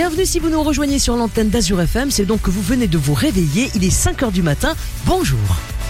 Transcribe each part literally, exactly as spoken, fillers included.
bienvenue si vous nous rejoignez sur l'antenne d'Azur F M. C'est donc que vous venez de vous réveiller. Il est cinq heures du matin. Bonjour.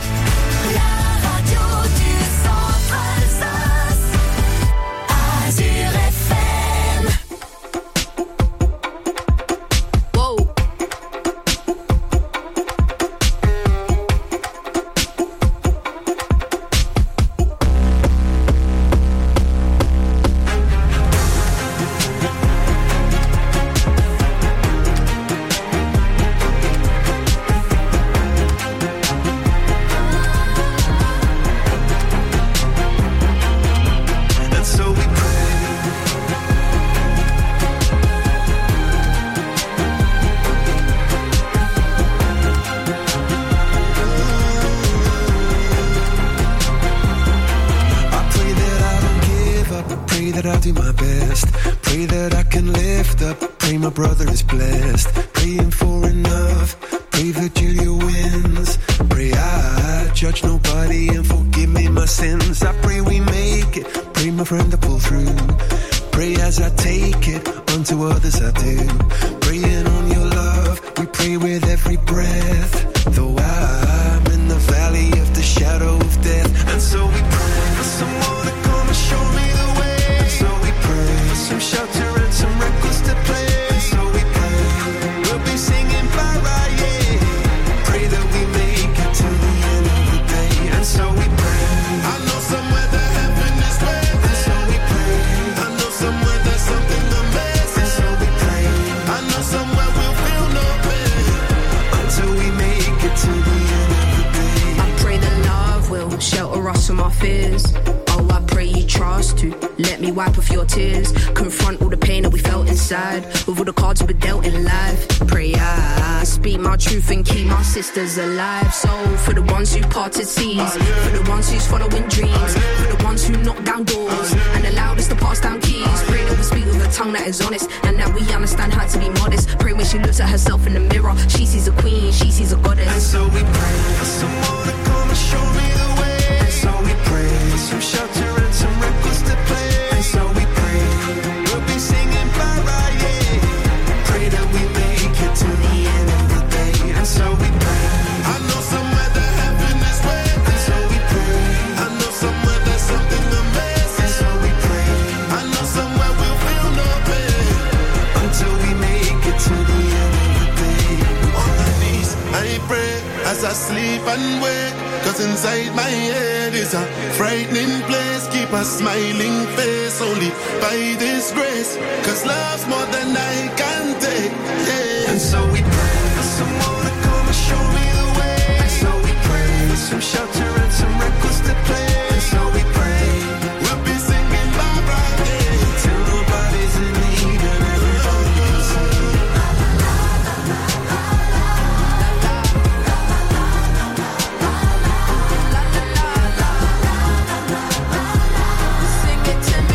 Alive, so for the ones who parted seas, uh, yeah. For the ones who's following dreams, uh, yeah. For the ones who knock down doors, uh, yeah. And allowed us to pass down keys. Uh, Pray that we speak with a tongue that is honest, and that we understand how to be modest. Pray when she looks at herself in the mirror, she sees a queen, she sees a goddess. And so we pray for someone to come and show me the way. And so we pray for some shelter and some records to play. And so we pray we'll be singing para, yeah. Pray that we make it to the end of the day. And so we pray. I know somewhere that heaven is waiting. And so we pray. I know somewhere there's something amazing. And so we pray. I know somewhere we'll feel no pain until we make it to the end of the day. On my knees, I pray as I sleep and wake. Cause inside my head is a frightening place. Keep a smiling face only by this grace. Cause love's more than I can take. Yeah. And so we pray for someone to come and show me the way. And so we pray for some shelter and some records to play. And so we pray we'll be singing bye bye, yeah. Till nobody's in need and everybody can sing.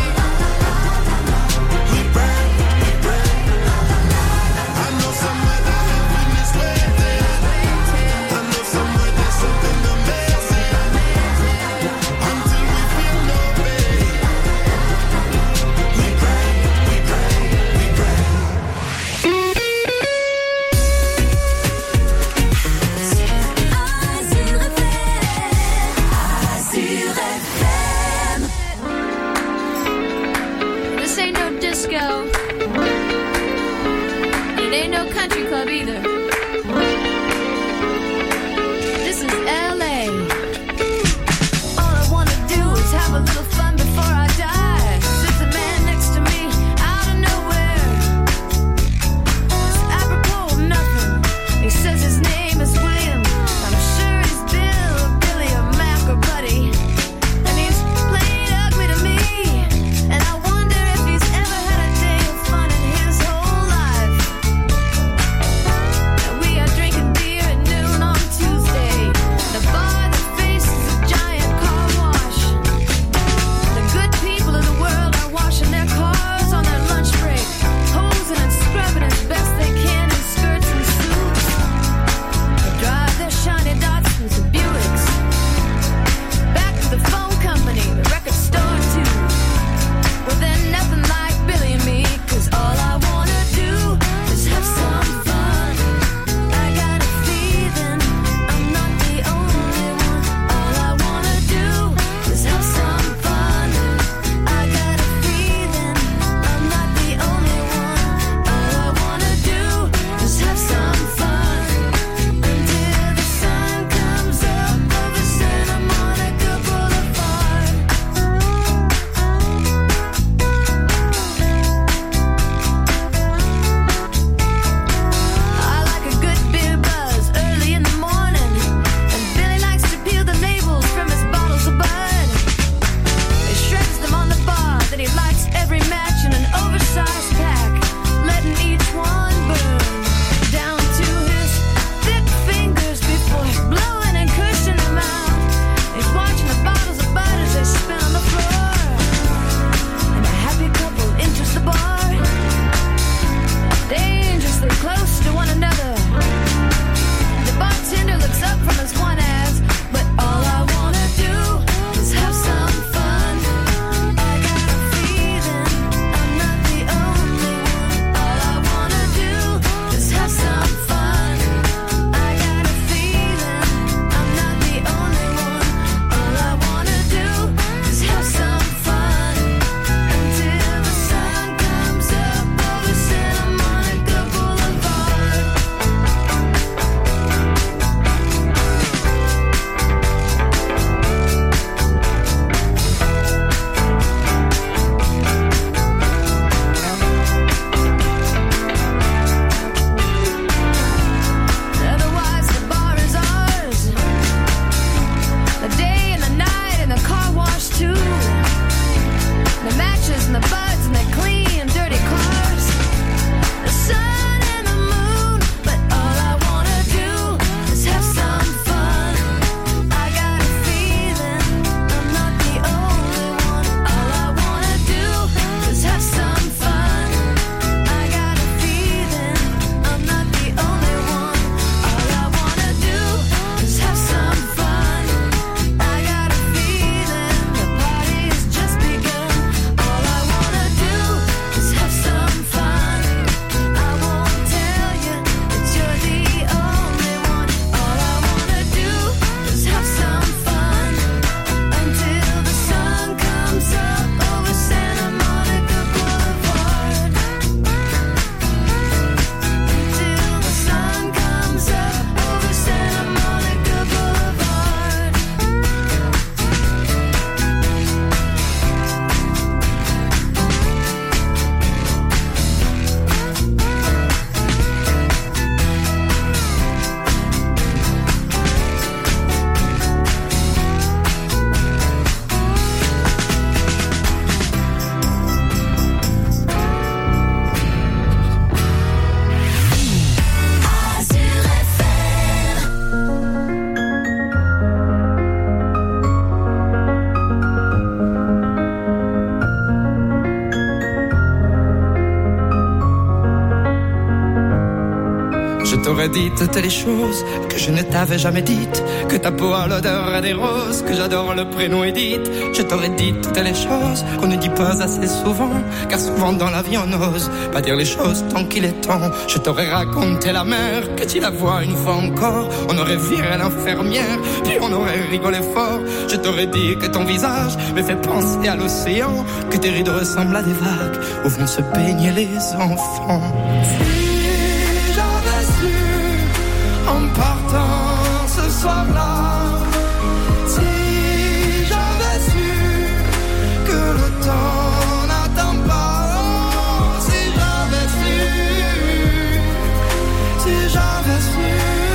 Somewhere t'aurais dit toutes les choses que je ne t'avais jamais dites. Que ta peau a l'odeur des roses, que j'adore le prénom Edith. Je t'aurais dit toutes les choses qu'on ne dit pas assez souvent, car souvent dans la vie on n'ose pas dire les choses tant qu'il est temps. Je t'aurais raconté la mer, que tu la vois une fois encore. On aurait viré l'infirmière, puis on aurait rigolé fort. Je t'aurais dit que ton visage me fait penser à l'océan, que tes rides ressemblent à des vagues où vont se baigner les enfants. Si j'avais su en partant ce soir-là, si j'avais su que le temps n'attend pas, oh, si j'avais su, si j'avais su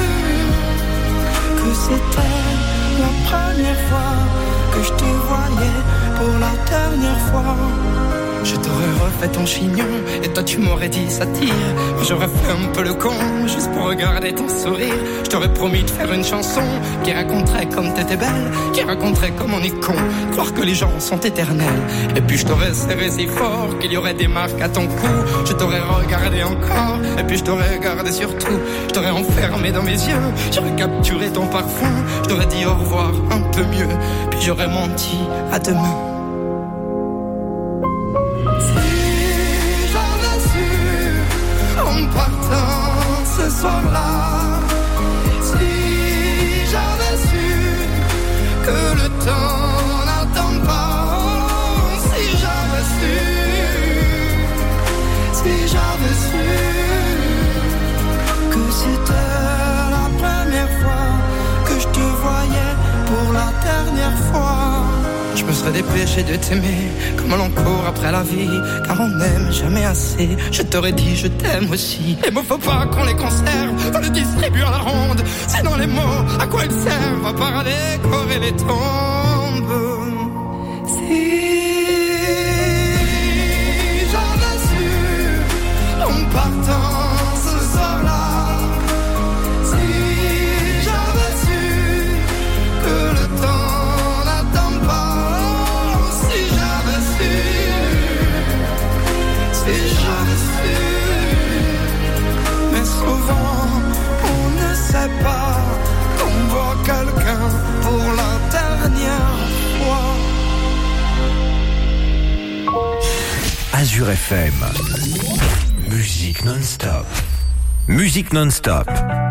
que c'était la première fois que je te voyais pour la dernière fois. Je t'aurais refait ton chignon et toi tu m'aurais dit ça tire. J'aurais fait un peu le con juste pour regarder ton sourire. Je t'aurais promis de faire une chanson qui raconterait comme t'étais belle, qui raconterait comme on est con, croire que les gens sont éternels. Et puis je t'aurais serré si fort qu'il y aurait des marques à ton cou. Je t'aurais regardé encore et puis je t'aurais regardé surtout. Je t'aurais enfermé dans mes yeux, j'aurais capturé ton parfum. Je t'aurais dit au revoir un peu mieux, puis j'aurais menti à demain. En partant ce soir-là, si j'avais su que le temps n'attend pas, oh, si j'avais su, si j'avais su que c'était la première fois que je te voyais pour la dernière fois. Je me serais dépêché de t'aimer comme l'on court après la vie, car on n'aime jamais assez. Je t'aurais dit je t'aime aussi. Les mots faut pas qu'on les conserve, faut les distribuer à la ronde. C'est dans les mots à quoi ils servent, à part à décorer les tombes. Si j'avais su en partant ce soir-là, si j'avais su que le temps n'attend pas, si j'avais su, mais souvent on ne sait pas qu'on voit quelqu'un pour la dernière fois. Azure F M, musique non-stop, musique non-stop.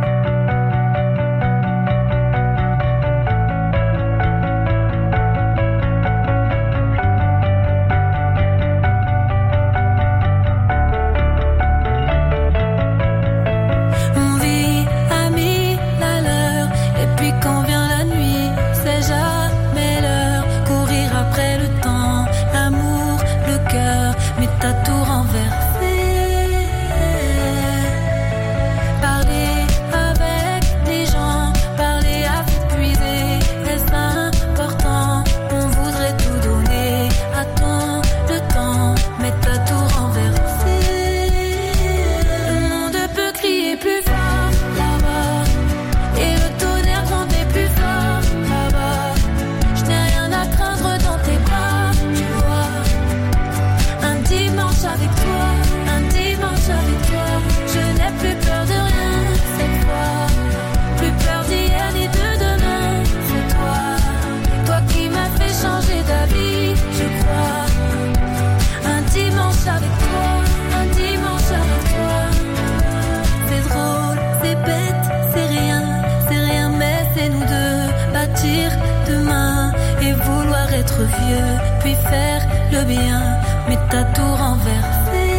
Vieux, puis faire le bien, mais t'as tout renversé.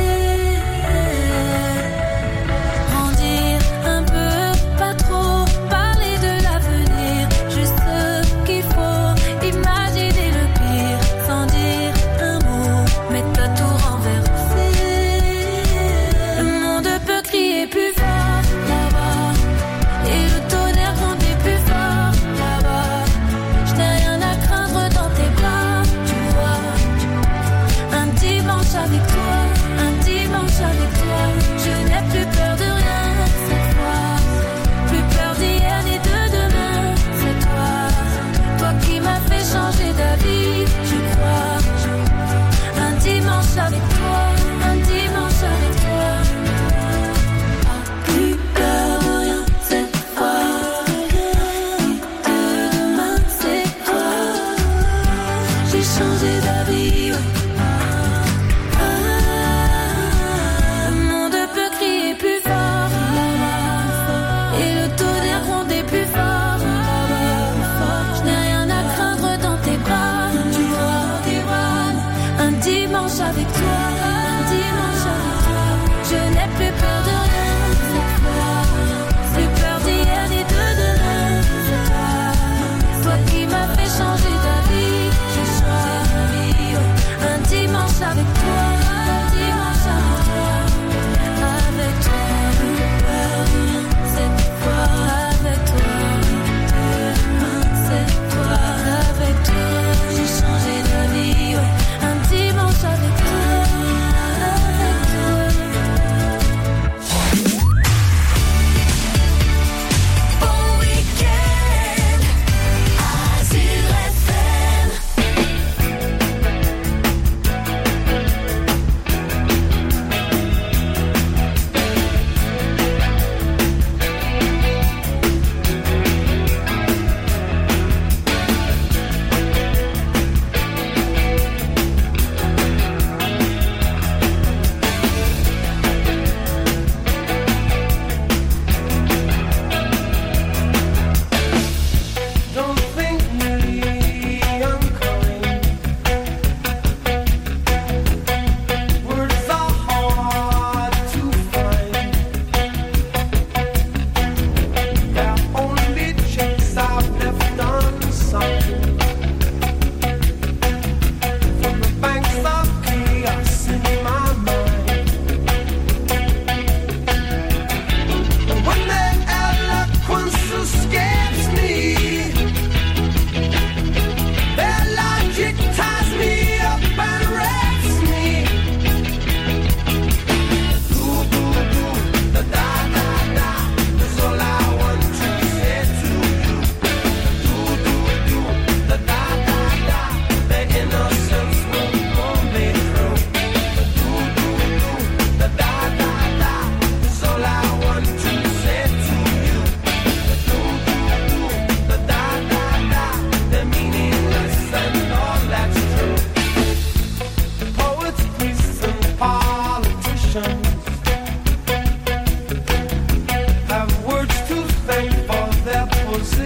Grandir un peu, pas trop, parler de l'avenir, juste ce qu'il faut, imaginer le pire, sans dire un mot, mais t'as tout renversé. Le monde peut crier plus fort là-bas, et le tonnerre grandit plus fort là-bas. Je n'ai rien à craindre dans tes bras. Avec toi.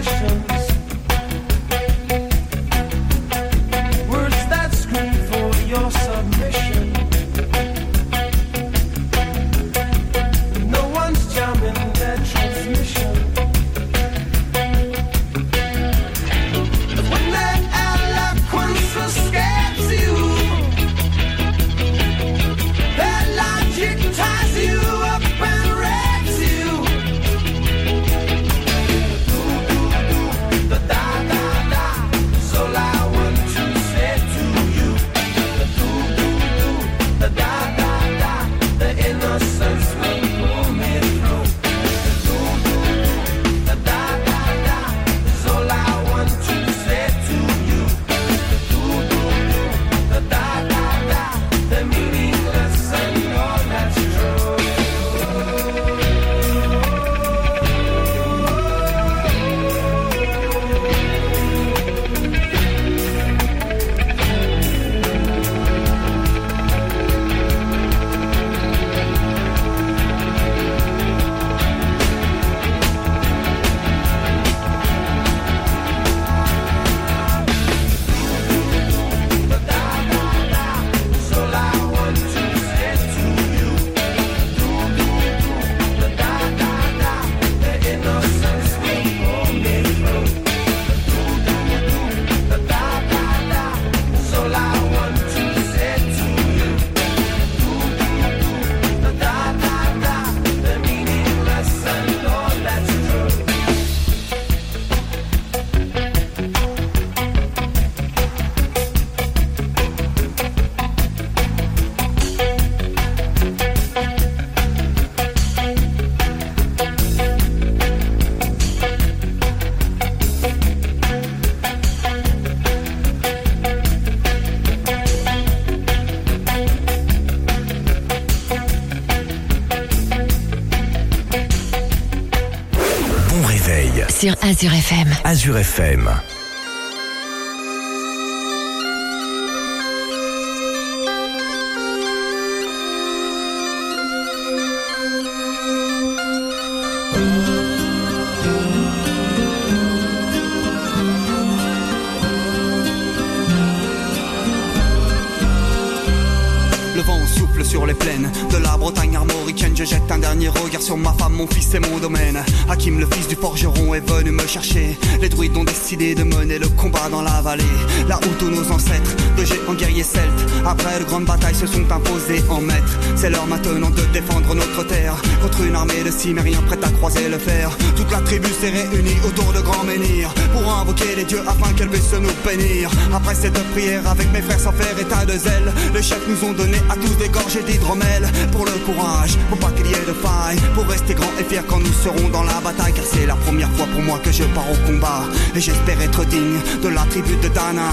Sur Azure F M. Azure F M. Le vent souffle sur les plaines de la Bretagne armoricaine. Je jette un dernier regard sur ma femme, mon fils et mon domaine. Hakim, le fils du forgeron, est venu me chercher. Les druides ont décidé de mener le combat dans la vallée, là où tous nos ancêtres, de géants guerriers celtes, après de grandes batailles, se sont imposés en maîtres. C'est l'heure maintenant de défendre notre terre contre une armée de cimériens prête à croiser le fer. Toute la tribu s'est réunie autour de grands menhirs pour invoquer les dieux afin qu'elle puisse nous bénir. Après cette prière avec mes frères sans faire état de zèle, les chefs nous ont donné à tous des gorgées d'hydromel. Pour le courage, pour pas qu'il y ait de faille, pour rester grand et fier quand nous serons dans la bataille. Car c'est la première fois pour moi que je pars au combat, et j'espère être digne de la tribu de Dana.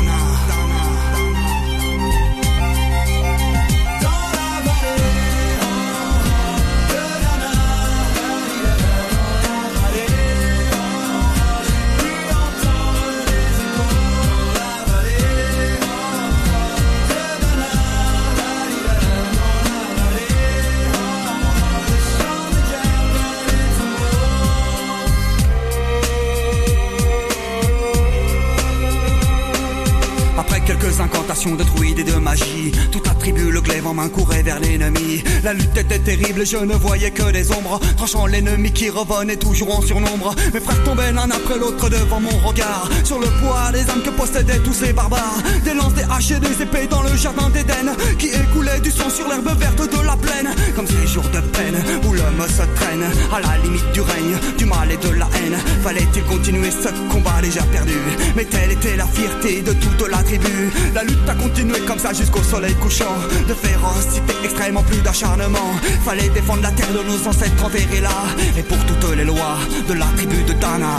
Quelques incantations de druides et de magie, toute la tribu, le glaive en main, courait vers l'ennemi. La lutte était terrible, je ne voyais que des ombres, tranchant l'ennemi qui revenait toujours en surnombre. Mes frères tombaient l'un après l'autre devant mon regard, sur le poids des âmes que possédaient tous ces barbares. Des lances, des haches et des épées dans le jardin d'Éden, qui écoulaient du sang sur l'herbe verte de la plaine. Comme ces jours de peine où l'homme se traîne à la limite du règne, du mal et de la haine. Fallait-il continuer ce combat déjà perdu? Mais telle était la fierté de toute la tribu. La lutte a continué comme ça jusqu'au soleil couchant. De férocité extrême en plus d'acharnement. Fallait défendre la terre de nos ancêtres enterrés là, et pour toutes les lois de la tribu de Dana.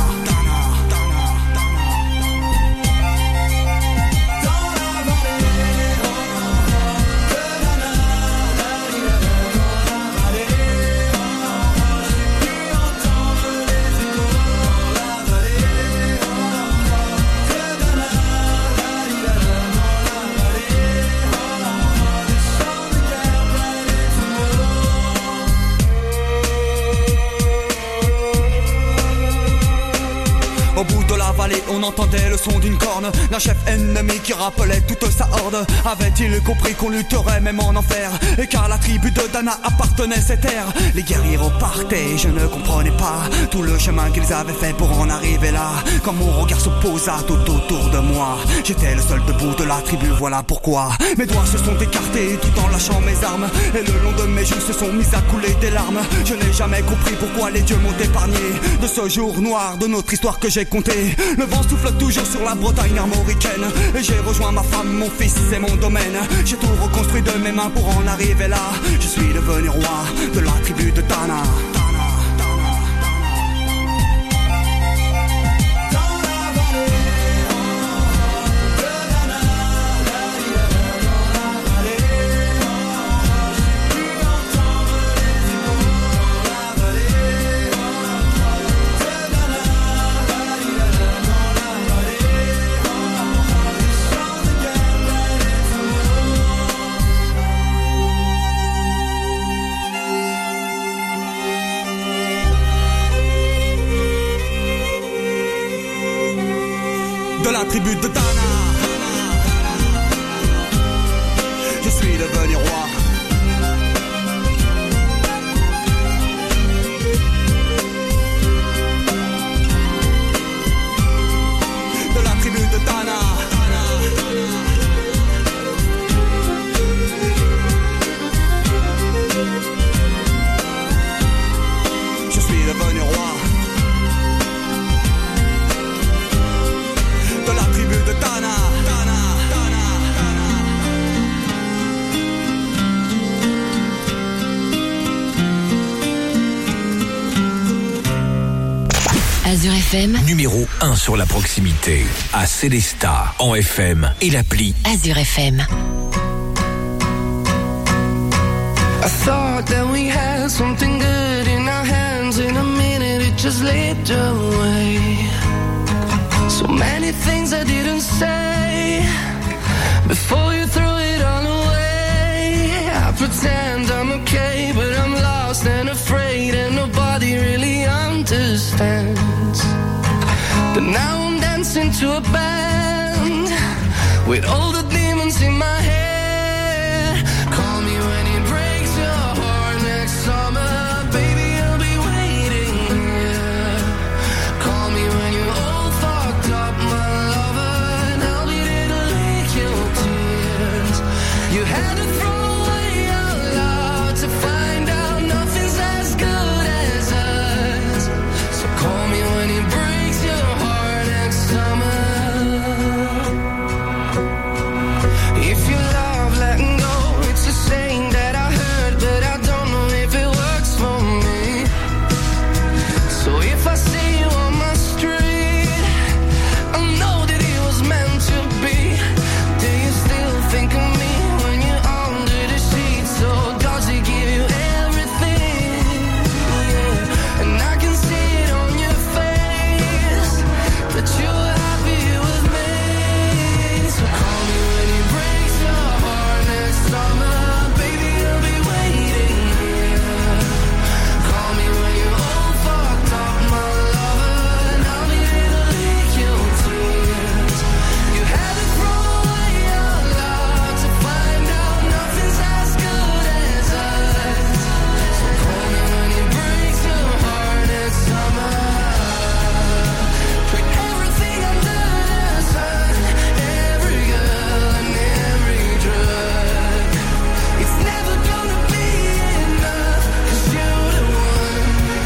Au bout de la vallée on entendait le son d'une corne, d'un chef ennemi qui rappelait toute sa horde. Avait-il compris qu'on lutterait même en enfer, et qu'à la tribu de Dana appartenait cette terre? Les guerriers repartaient, je ne comprenais pas tout le chemin qu'ils avaient fait pour en arriver là. Quand mon regard se posa tout autour de moi, j'étais le seul debout de la tribu, voilà pourquoi mes doigts se sont écartés tout en lâchant mes armes, et le long de mes joues se sont mis à couler des larmes. Je n'ai jamais compris pourquoi les dieux m'ont épargné de ce jour noir de notre histoire que j'ai compté. Le vent souffle toujours sur la Bretagne armoricaine, et j'ai rejoint ma femme, mon fils et mon domaine. J'ai tout reconstruit de mes mains pour en arriver là. Je suis devenu roi de la tribu de Dana. De la tribu de Dana, je suis devenu roi. De la tribu de Dana, je suis devenu roi. De la tribu de Dana, Dana, Dana, Dana. Azure F M. Numéro un sur la proximité. À Célestat, en F M et l'appli Azure F M. I thought that we had something good in our hands. In a minute it just slipped away. So many things I didn't say before you threw it all away. I pretend I'm okay, but I'm lost and afraid, and nobody really understands. But now I'm dancing to a band with all the demons in my head. Call me when it breaks your heart next summer, baby, I'll be waiting here. Call me when you're all fucked up, my lover, and I'll be there to lick your tears. You had to throw away your love to find out nothing's as good as us. So call me when it breaks your heart next summer. If you love letting go, it's a saying that I heard, but I don't know if it works for me. So if I see you on my street, I know that it was meant to be. Do you still think of me when you're under the sheets? So does he give you everything? Yeah. And I can see it on your face that you're happy with me. So call me when it breaks your heart next summer, baby, I'll be waiting here. Call me when you're all fucked up, my lover, and I'll be there to lick your tears. You had to throw away your love to find out nothing's as good as us. So call me when it breaks your heart next summer. Put everything under the sun, every girl and every drug. It's never gonna be enough, 'cause you're the one.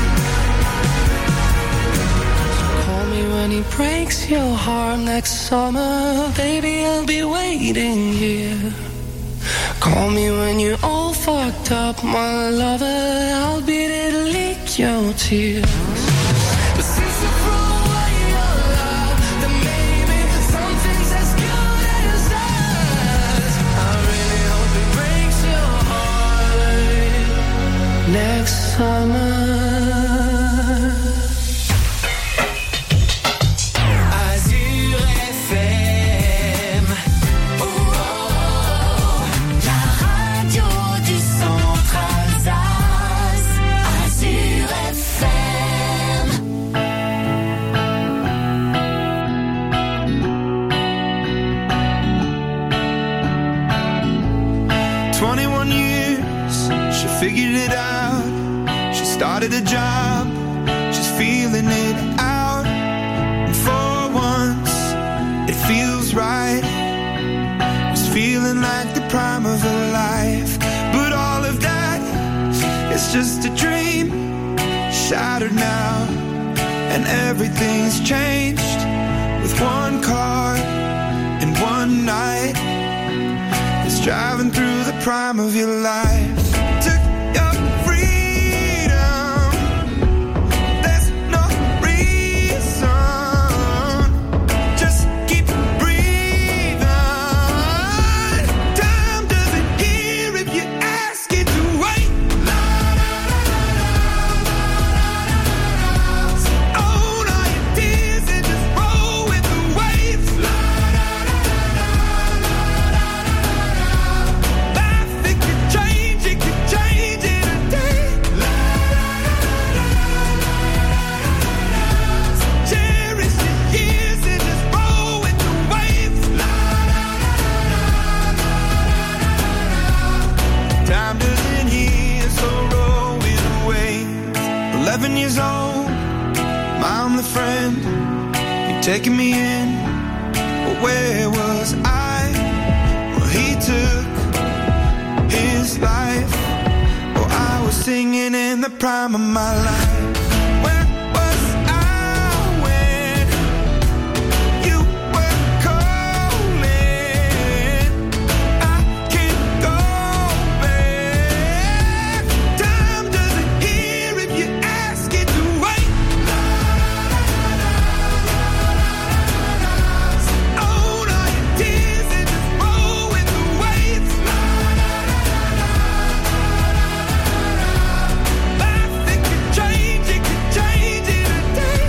Call me when he breaks your heart next summer, baby, I'll be waiting here. Call me when you're all fucked up, my lover, I'll be there to lick your tears. But since you threw away your love, then maybe something's as good as us. I really hope it breaks your heart next summer. Azure F M. Oh, la radio du centre Alsace. Azure F M. figured it out. She started a job, she's feeling it out. And for once, it feels right. It's feeling like the prime of her life. But all of that, it's just a dream, shattered now. And everything's changed with one car and one night. It's driving through the prime of your life. Took your freedom, there's no reason. Just keep breathing. Time doesn't hear if you ask it to wait. Own all your tears and just roll with the waves. Life, it could change, it could change in a day. Cherish your years and just roll with the waves. Time doesn't heal, so roll with the waves. Eleven years old, I'm the friend. You're taking me in, but where was I? Well, he took his life. Oh, I was singing in the prime of my life. Where was I when you were calling? I can't go back. Time doesn't hear if you ask it to wait. Own all your tears and just roll with the waves. Life, it could change, it could change in a day.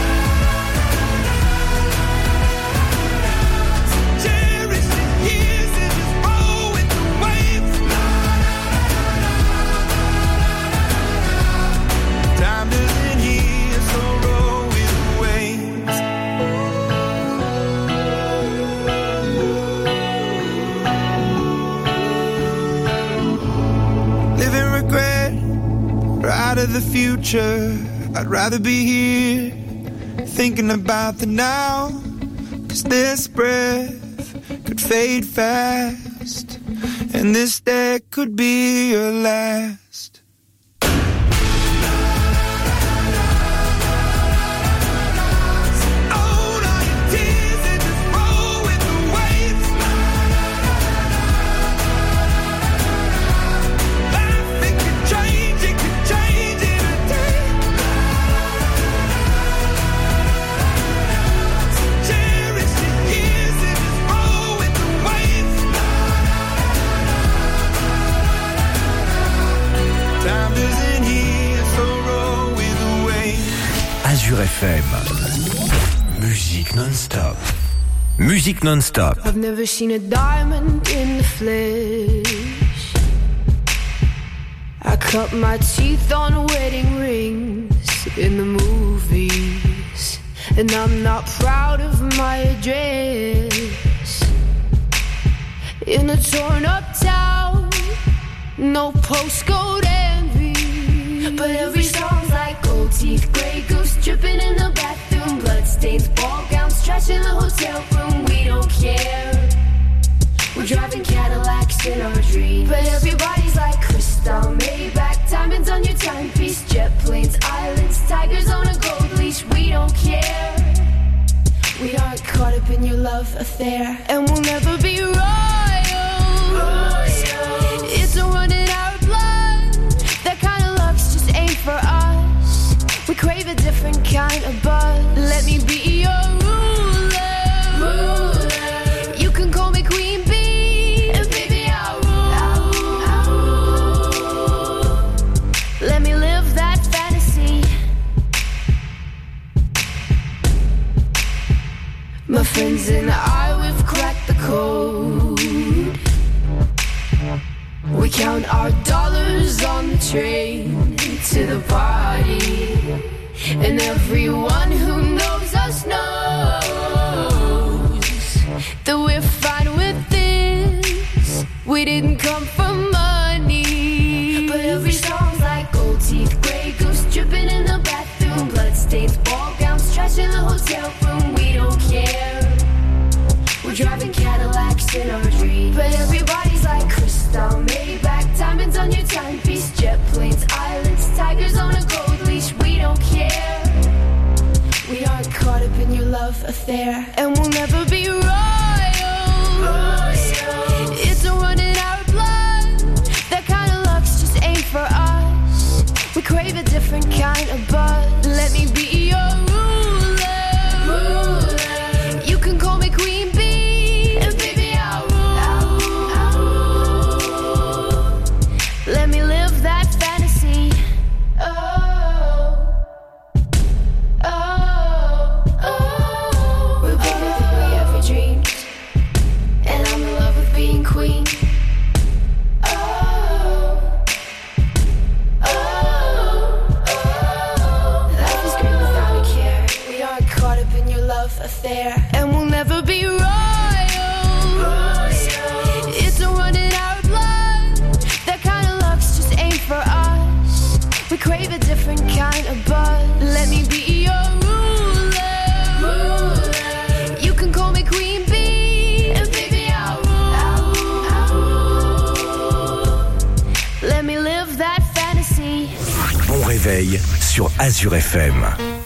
Cherish the years and just roll with the waves. Time doesn't heal, so roll with the waves. Living regret, right of the future. I'd rather be here, thinking about the now. Cause this breath could fade fast, and this day could be your last. Own all your tears and just roll with the waves. Life, it could change, it could change in a day. Cherish the years and just roll with the waves. Time doesn't heal, so roll with the waves. Azure F M. Musique non-stop. Musique non-stop. I've never seen a diamond in the flesh. I cut my teeth on wedding rings in the movies, and I'm not proud of my address. In a torn up town, no postcode envy, but every song's like gold teeth, grey goose dripping in the bathroom, bloodstains, ball gowns, trash in the hotel room. We don't care. We're driving Cadillacs in our dreams, but everybody's like crystal, Maybach, diamonds on your timepiece, jet planes, islands, tigers on a gold leash. We don't care. We aren't caught up in your love affair, and we'll never be royals. It's a run in our blood. That kind of luck's just ain't for us. We crave a different kind of buzz. Let me be your ruler. You can call me Queen Bee, and baby I'll rule. I'll rule. Let me live that fantasy. My friends and I, we've cracked the code. We count our dollars on the train to the party, and everyone who knows us knows that we're fine with this. We didn't come for money, but every song chasing our dreams. But everybody's like crystal, Maybach, diamonds on your timepiece, jet planes, islands, tigers on a gold leash. We don't care. We aren't caught up in your love affair, and we'll never be royals. Royals. It's a run in our blood. That kind of luck's just ain't for us. We crave a different kind of buzz. Let me be your ruler. Ruler. You can call me Queen Bee, and baby I'll rule. I'll rule. Let me live that fantasy. Oh, oh, oh. We're bigger than we ever dreamed, and I'm in love with being queen. Affair, and we'll never be royals. Royals. It's a run in our blood. That kind of luck's just ain't for us. We crave a different kind of buzz. Let me be your ruler. Ruler. You can call me Queen Bee, and baby I'll rule. I'll rule. Let me live that fantasy. Bon réveil sur Azure F M.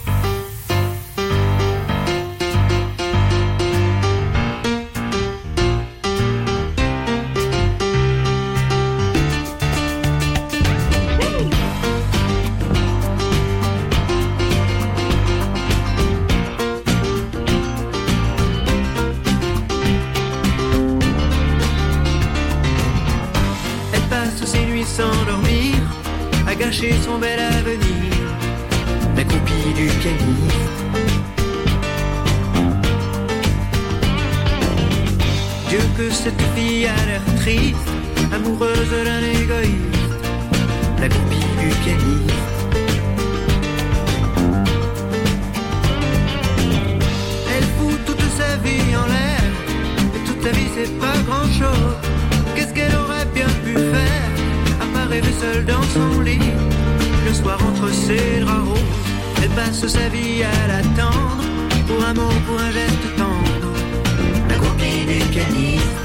Gâcher son bel avenir, la copie du pianiste. Dieu que cette fille a l'air triste, amoureuse d'un égoïste, la copie du pianiste. Elle fout toute sa vie en l'air, et toute sa vie c'est pas grand chose. Qu'est-ce qu'elle aurait bien pu faire? Rêver seule dans son lit, le soir entre ses draps roses. Elle passe sa vie à l'attendre, pour un mot, pour un geste tendre, la copie du pianiste.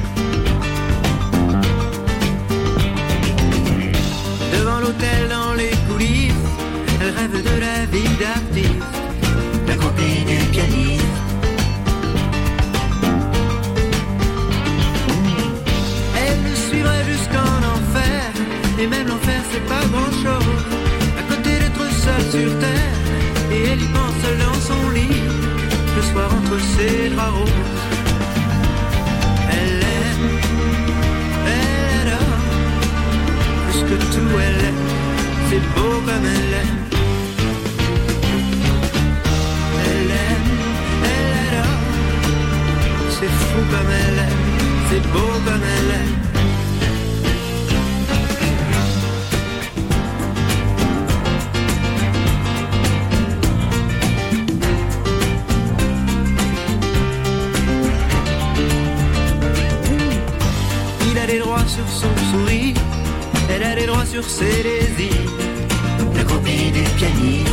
Devant l'hôtel, dans les coulisses, elle rêve de la vie d'artiste, la copie du pianiste. Elle le suivrait jusqu'en enfer, et même l'enfer c'est pas grand chose, à côté d'être seule sur terre, et elle y pense seule dans son lit, le soir entre ses draps roses. Elle aime, elle adore, plus que tout elle aime, c'est beau comme elle aime. Elle aime, elle adore, c'est fou comme elle aime, c'est beau comme elle aime. Sur son sourire, elle a les droits sur ses désirs, la copie du pianiste.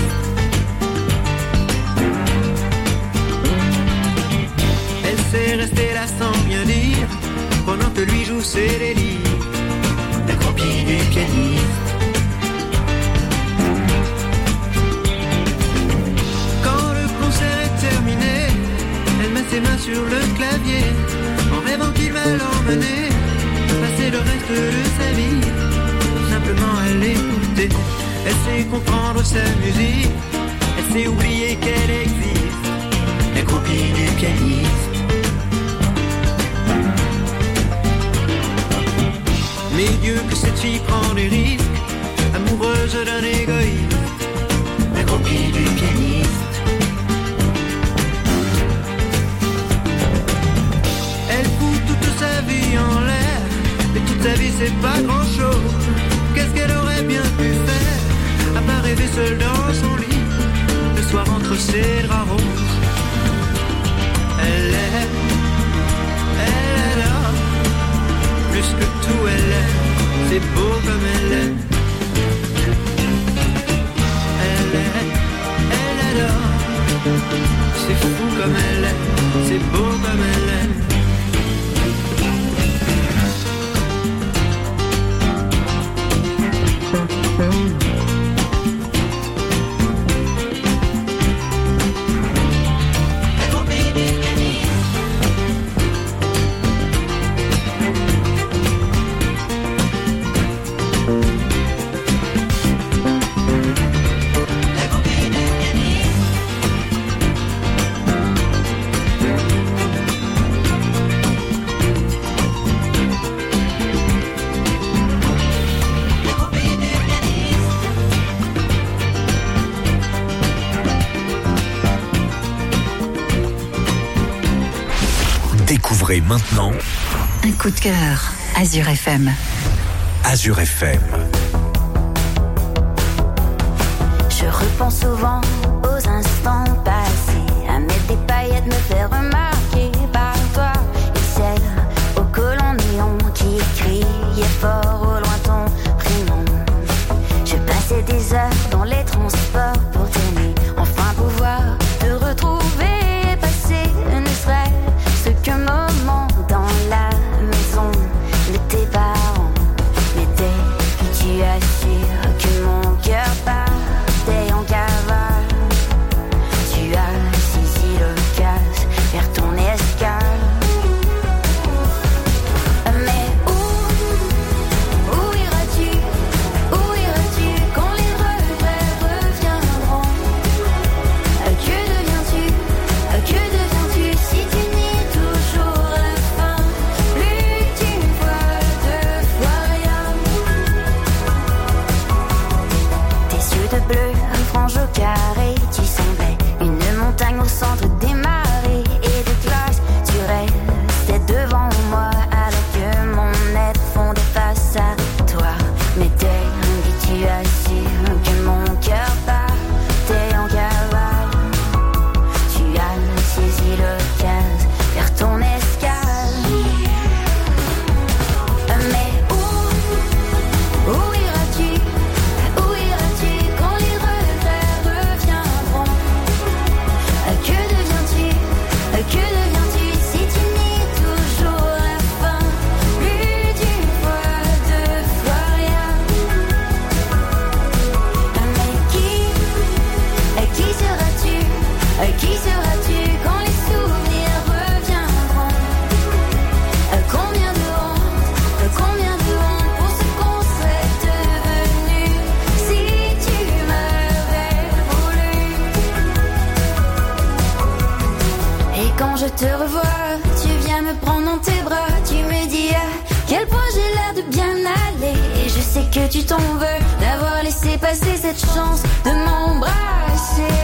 Elle sait rester là sans rien dire, pendant que lui joue ses délires, la copie du pianiste. Quand le concert est terminé, elle met ses mains sur le clavier, en rêvant qu'il va l'emmener passer le reste de sa vie, simplement à l'écouter. Elle sait comprendre sa musique, elle sait oublier qu'elle existe, la copie du pianiste. Mais Dieu que cette fille prend des risques, amoureuse d'un égoïste, la copie du pianiste. Elle fout toute sa vie en l'air, et toute sa vie c'est pas grand chose. Qu'est-ce qu'elle aurait bien pu faire, à part rêver seule dans son lit, le soir entre ses draps roses. Elle aime, elle adore, plus que tout elle aime, c'est beau comme elle aime. Elle aime, elle adore, c'est fou comme elle aime, c'est beau comme elle aime. Découvrez maintenant un coup de cœur, Azure F M. Azure F M. Je repense souvent aux instants passés, à mettre des paillettes, me faire remarquer par toi. Et celle au collant néon qui criait fort au loin ton prénom. Je passais des heures dans les transports pour t'aimer, enfin pouvoir te retrouver, passer ne serait-ce qu'un moment dans la maison de tes parents. Mais dès que tu assures que mon cœur partait en cavale, tu as saisi l'occasion vers ton escale. Mais où, où iras-tu, où iras-tu quand les regrets reviendront? Que deviens-tu, que deviens-tu si tu nies toujours la fin? Plus d'une fois, deux fois rien. Tes yeux de bleu, frange au carré, tu semblais une montagne au centre des marées et de glace. Tu restais devant moi alors que mon être fondait face à toi. Mais dès que tu assures que mon cœur partait en cavale, tu as saisi l'occasion vers ton escale. Mais où, où iras-tu, où iras-tu quand les regrets reviendront? Que deviens-tu, que deviens-tu si tu nies toujours la fin? Plus d'une fois, deux fois rien. Mais qui, qui seras-tu, qui seras-tu quand les souvenirs reviendront? Combien de honte, combien de honte pour ce qu'on serait devenu si tu m'avais voulu. Et quand je te revois, tu viens me prendre dans tes bras, tu me dis à quel point j'ai l'air de bien aller. Et je sais que tu t'en veux d'avoir laissé passer cette chance de m'embrasser.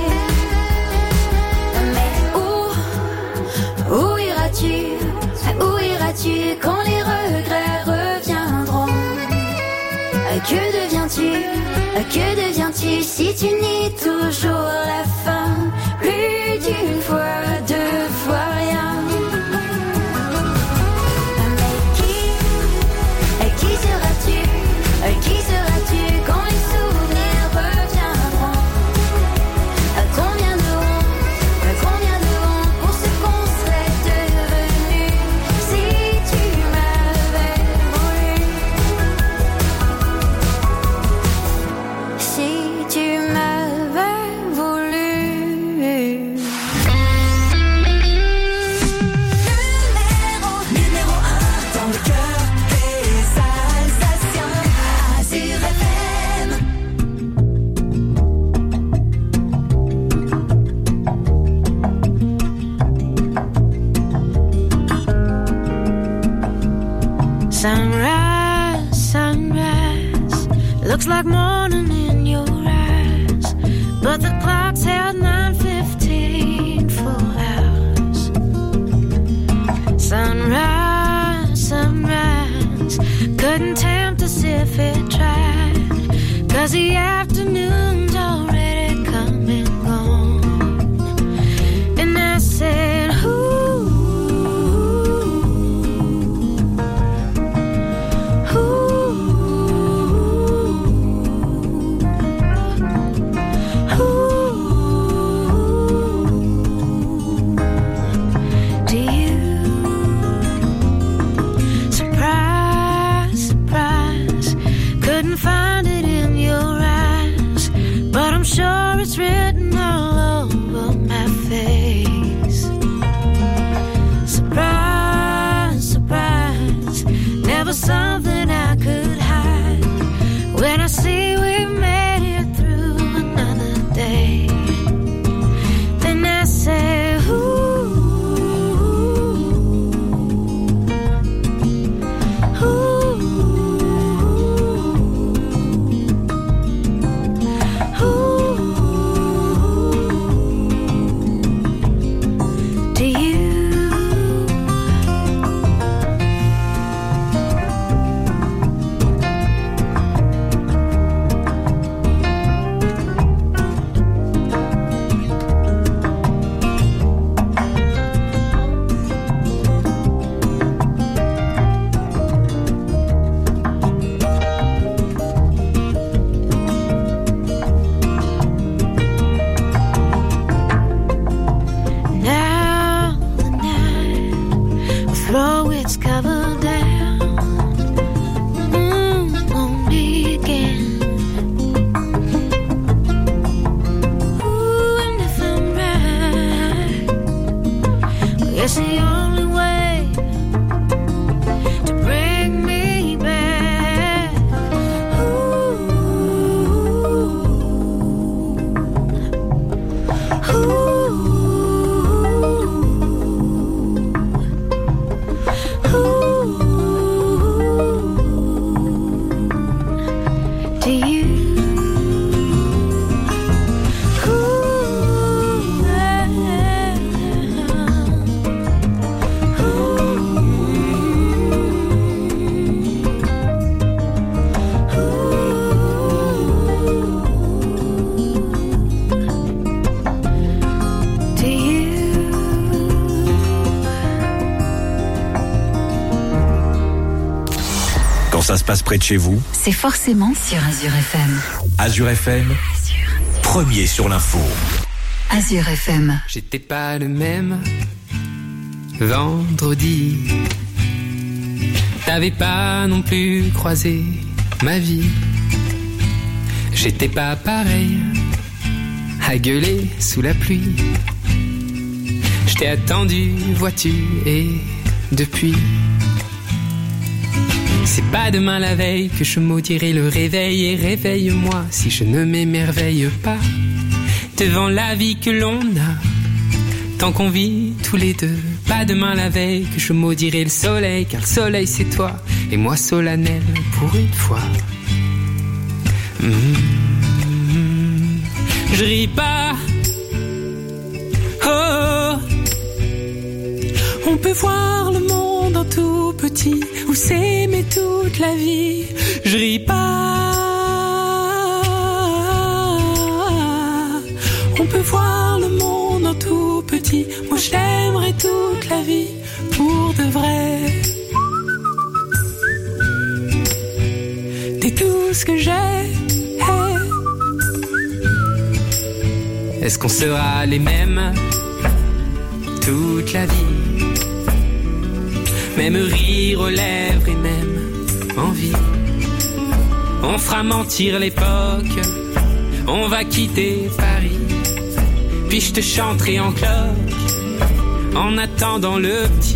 Mais où, où iras-tu, où iras-tu quand les regrets reviendront? Que deviens-tu, que deviens-tu si tu nies toujours la fin? Plus d'une fois, deux fois rien. Mais qui, qui seras-tu, qui seras-tu quand les souvenirs reviendront? Combien de honte, combien de honte pour ce qu'on serait devenu si tu m'avais voulu. Si tu m'avais voulu. Numéro un dans le cœur des Alsaciens. Azure F M. Sunrise, sunrise, looks like morning in your eyes, but the clock's held nine fifteen for hours. Sunrise, sunrise, couldn't tempt us if it tried, 'cause the afternoon's already come and gone. And I said, ooh, ooh, ooh. It's the only way to bring me back. Ooh, ooh, ooh. To you. Ça se passe près de chez vous, c'est forcément sur Azure F M. Azure F M, premier sur l'info. Azure F M. J'étais pas le même vendredi. T'avais pas non plus croisé ma vie. J'étais pas pareil à gueuler sous la pluie. Je t'ai attendu, vois-tu, et depuis. C'est pas demain la veille que je maudirai le réveil. Et réveille-moi si je ne m'émerveille pas devant la vie que l'on a, tant qu'on vit tous les deux. Pas demain la veille que je maudirai le soleil, car le soleil c'est toi, et moi solennel pour une fois. Mmh. Je ris pas. Oh, on peut voir le monde en tout petit, ou s'aimer toute la vie. Je ris pas. On peut voir le monde en tout petit. Moi je t'aimerai toute la vie pour de vrai. T'es tout ce que j'ai. Hey. Est-ce qu'on sera les mêmes toute la vie? Même rire aux lèvres et même envie. On fera mentir l'époque, on va quitter Paris. Puis je te chanterai en cloche, en attendant le petit.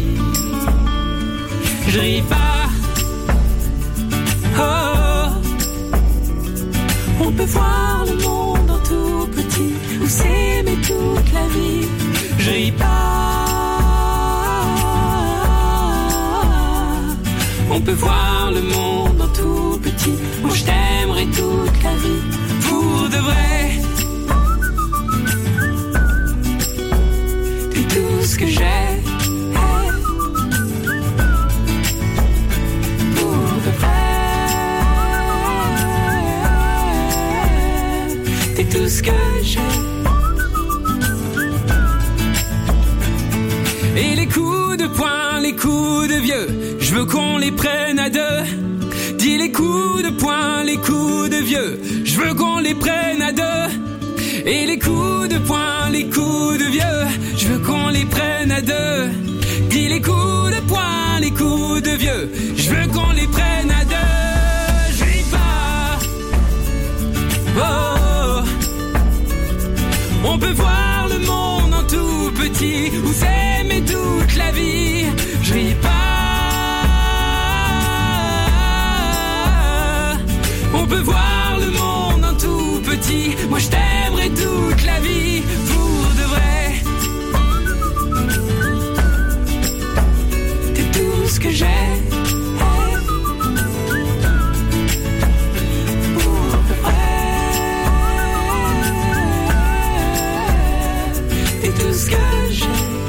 Je ris pas. Oh, on peut voir le monde en tout petit, ou s'aimer toute la vie. Je ris pas. On peut voir le monde en tout petit. Moi je t'aimerai toute la vie pour de vrai. T'es tout ce que j'ai. Pour de vrai. T'es tout ce que j'ai. Et les coups de poing, les coups de vieux, je veux qu'on les prenne à deux. Dis les coups de poing, les coups de vieux, je veux qu'on les prenne à deux. Et les coups de poing, les coups de vieux, je veux qu'on les prenne à deux. Dis les coups de poing, les coups de vieux, je veux qu'on les prenne à deux. Je ris pas. Oh, on peut voir le monde en tout petit, ou s'aimer toute la vie. Je ris pas. On peut voir le monde en tout petit. Moi je t'aimerai toute la vie pour de vrai. T'es tout ce que j'ai. Pour de vrai. T'es tout ce que j'ai.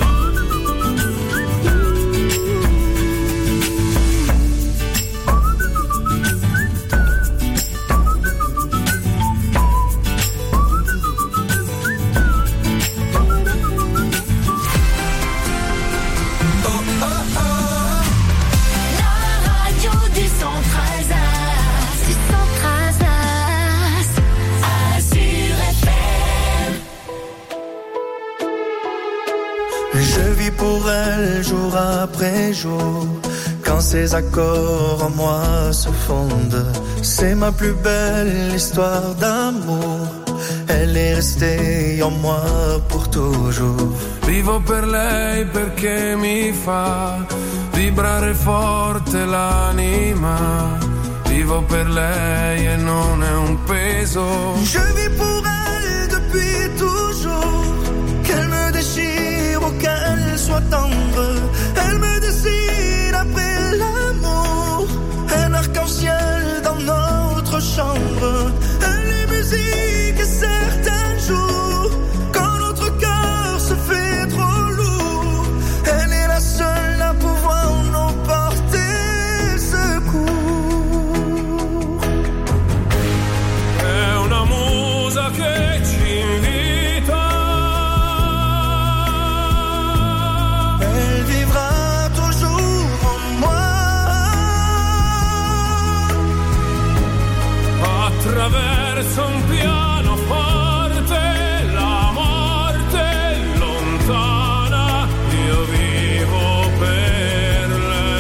Pour elle jour après jour, quand ses accords en moi se fondent, c'est ma plus belle histoire d'amour. elle est restée en moi pour toujours. Vivo per lei perché mi fa vibrare forte l'anima. Vivo per lei et non è un peso. Je vis pour elle depuis toujours. Qu'elle me déchire ou qu'elle soit tendre, elle me décide après l'amour. Un arc-en-ciel dans notre chambre. Elle est musique et certains jours, quand notre cœur se fait trop lourd, elle est la seule à pouvoir nous porter secours. È una musa che ci invita. Elle vivra toujours en moi. Attraverso un pianoforte, la morte è lontana, io vivo per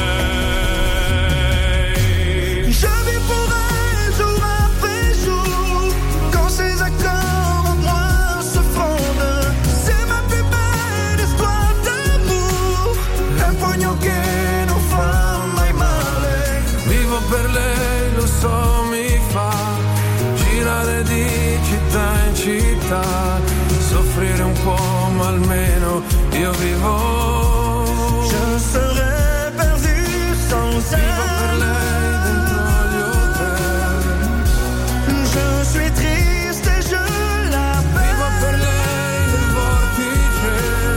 lei. Je vis pour elle jour après jour, quand ses accords en moi se fondent. C'est ma plus belle histoire d'amour, un pugno che non fa mai male. Vivo per lei, lo so, mi fa girare di città in città, soffrire un po' ma almeno io vivo. Je serais perdu sans elle. Vivo per lei dentro gli hotel. Je suis triste et je l'appelle. Vivo per lei nel vortice.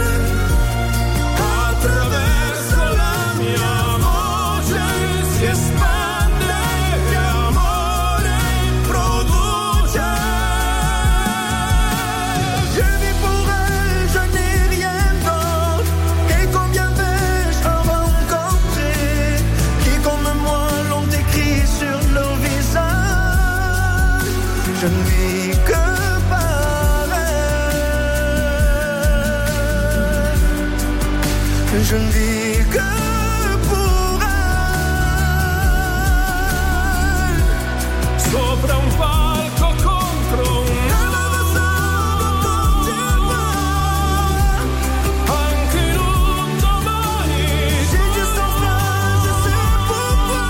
Attraverso la mia voce si espande e amore produce. Je vis pour elle, je n'ai rien d'autre. Et combien vais-je en rencontrer qui comme moi l'ont écrit sur leur visage. Je ne vis que par elle. Je ne vis que pour elle. Sopra un palco contro un anche in un domani. J'ai juste en phrase, c'est pourquoi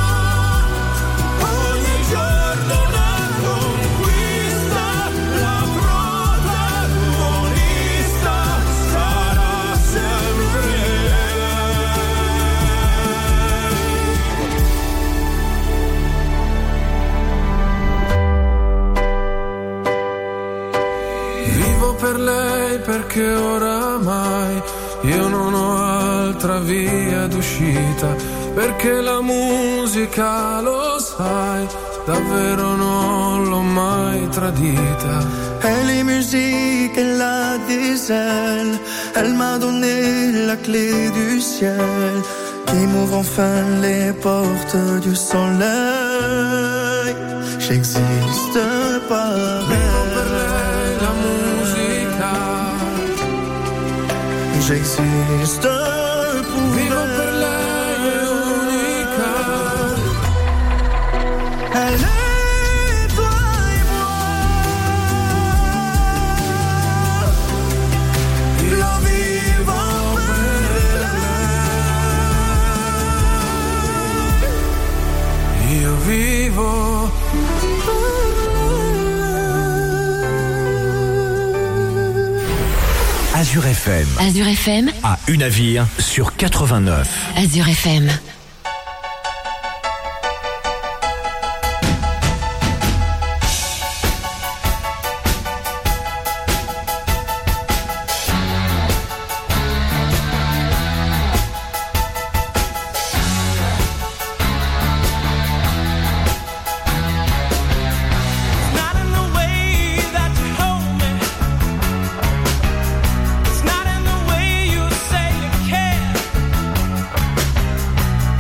Ogni giorno una conquista, la protagonista sarà sempre lei. Vivo per lei perché oramai io non ho altra via d'uscita, perché la musica, lo sai, davvero non l'ho mai tradita. Elle est musique, elle a des ailes. Elle m'a donné la clé du ciel, qui m'ouvre enfin les portes du soleil. J'existe par Vivo per lei la musica. elle. J'existe pour Vivo elle. per lei è unica. Elle est toi et moi. Lo vivo per lei. Io vivo. Azure F M. Azure F M. À Unaville sur quatre-vingt-neuf. Azure F M. Not in the way that you hold me. It's not in the way you say you care.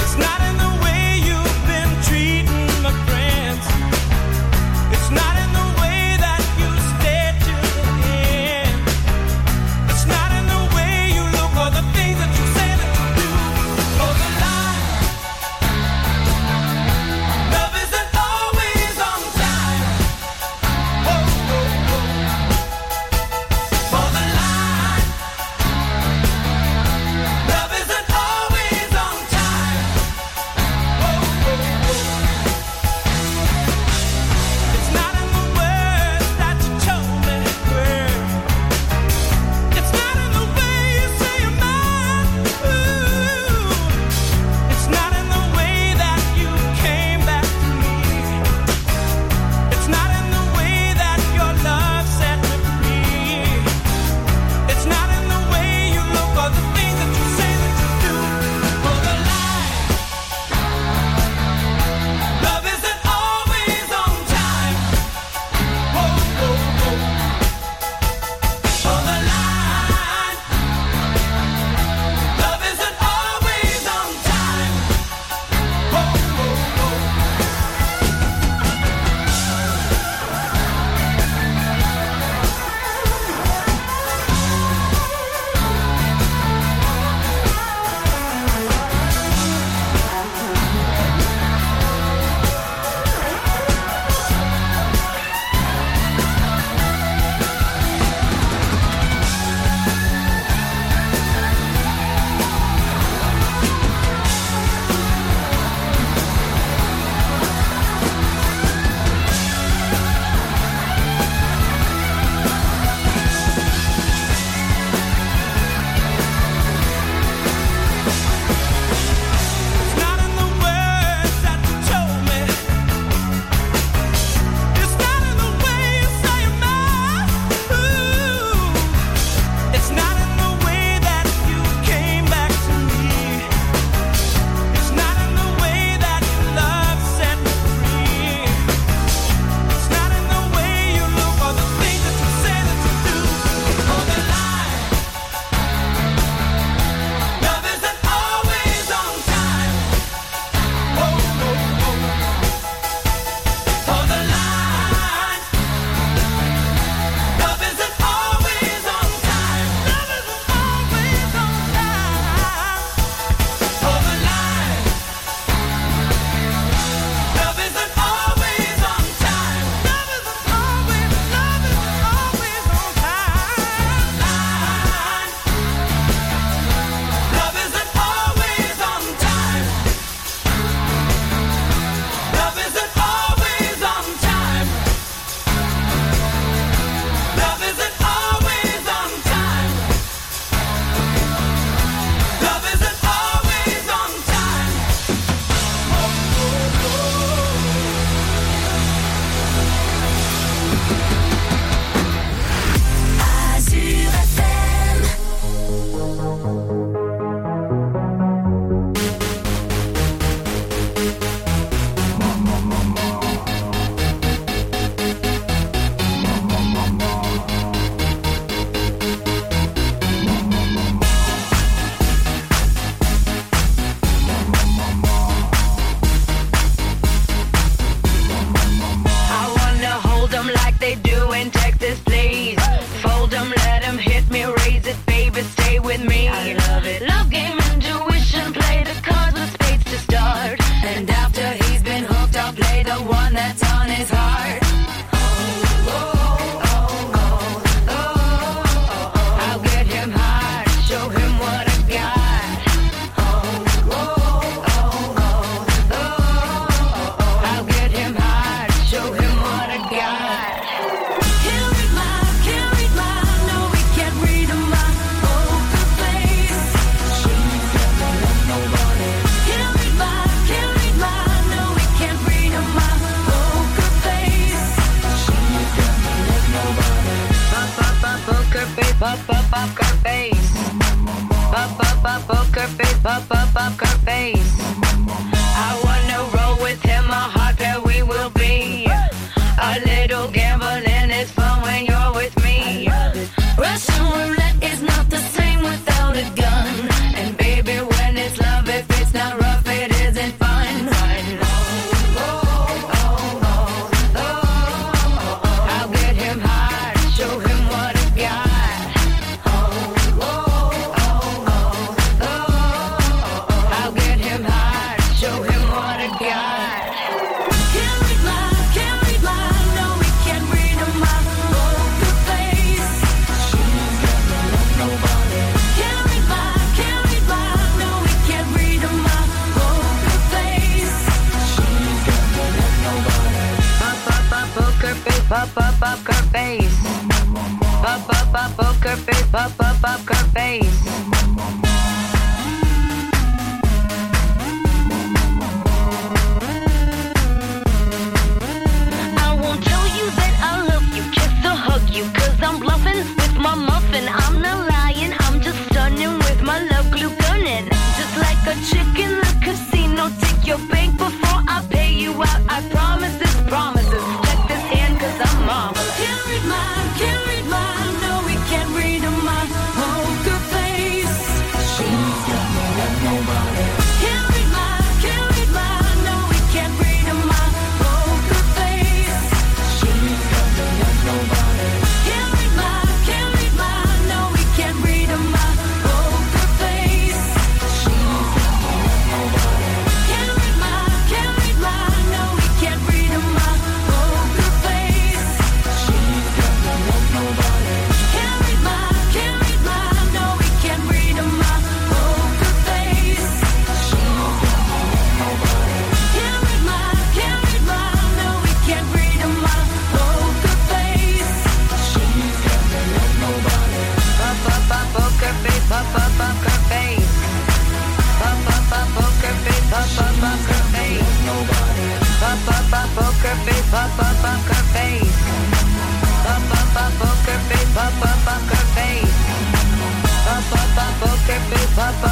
Poker face, pop